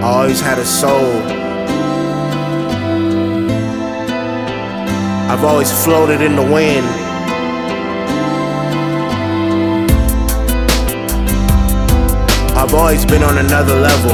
always had a soul. I've always floated in the wind. I've always been on another level.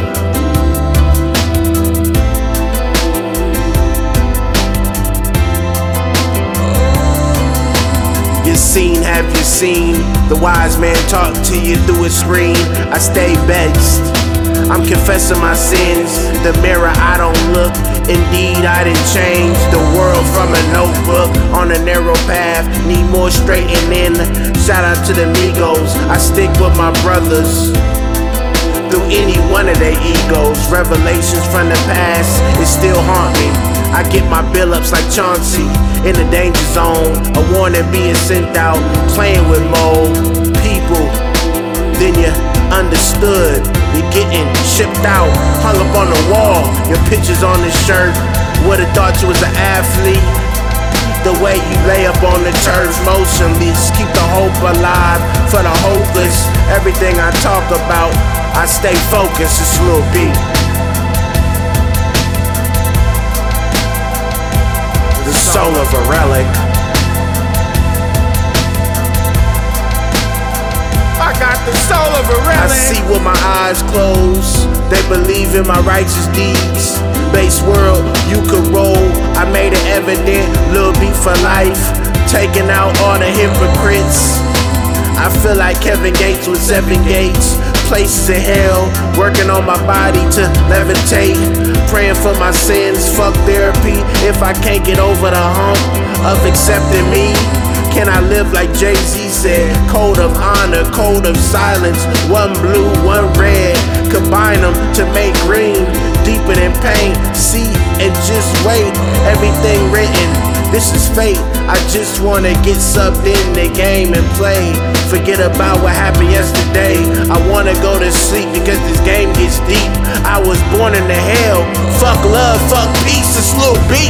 Have you seen the wise man talk to you through a screen? I stay vexed, I'm confessing my sins. The mirror, I don't look. Indeed, I didn't change the world from a notebook. On a narrow path, need more straightening. Shout out to the Migos, I stick with my brothers through any one of their egos. Revelations from the past, it still haunt me. I get my bill-ups like Chauncey in the danger zone. A warning being sent out, playing with more people than you understood. You're getting shipped out, hung up on the wall. Your picture's on the shirt. Would've thought you was an athlete. The way you lay up on the turf, motionless. Keep the hope alive for the hopeless. Everything I talk about, I stay focused. It's Lil B. The soul of a relic. I got the soul of a relic. I see with my eyes closed. They believe in my righteous deeds. Base world, you could roll. I made it evident, Lil B for life. Taking out all the hypocrites. I feel like Kevin Gates with 7 gates. Places in hell, working on my body to levitate. Praying for my sins, fuck therapy. If I can't get over the hump of accepting me, can I live like Jay-Z said? Code of honor, code of silence. One blue, one red. Combine them to make green. Deeper than pain. See and just wait. Everything written. This is fate. I just wanna get sucked in the game and play. Forget about what happened yesterday. I wanna go to sleep because this game gets deep. I was born into hell. Fuck love, fuck peace. It's Lil B.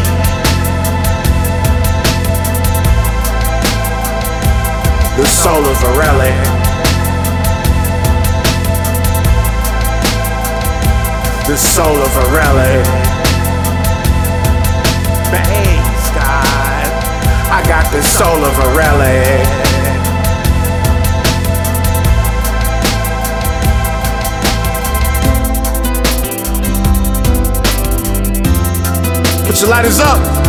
The soul of a relic. The soul of a relic. Thanks, God. I got the soul of a relic. Put your lighters up.